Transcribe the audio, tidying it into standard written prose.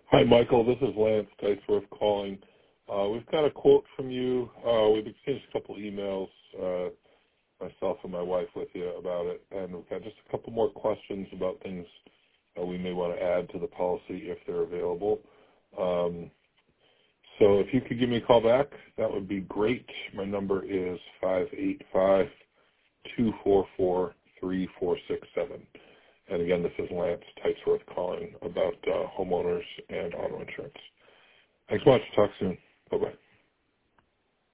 Hi, Michael. This is Lance Dicewurth calling. We've got a quote from you. We've exchanged a couple emails, myself and my wife, with you about it, and we've got just a couple more questions about things we may want to add to the policy if they're available. So if you could give me a call back, that would be great. My number is 585-244-3467. And again, this is Lance Dicewurth calling about homeowners and auto insurance. Thanks so much. Talk soon. Bye-bye.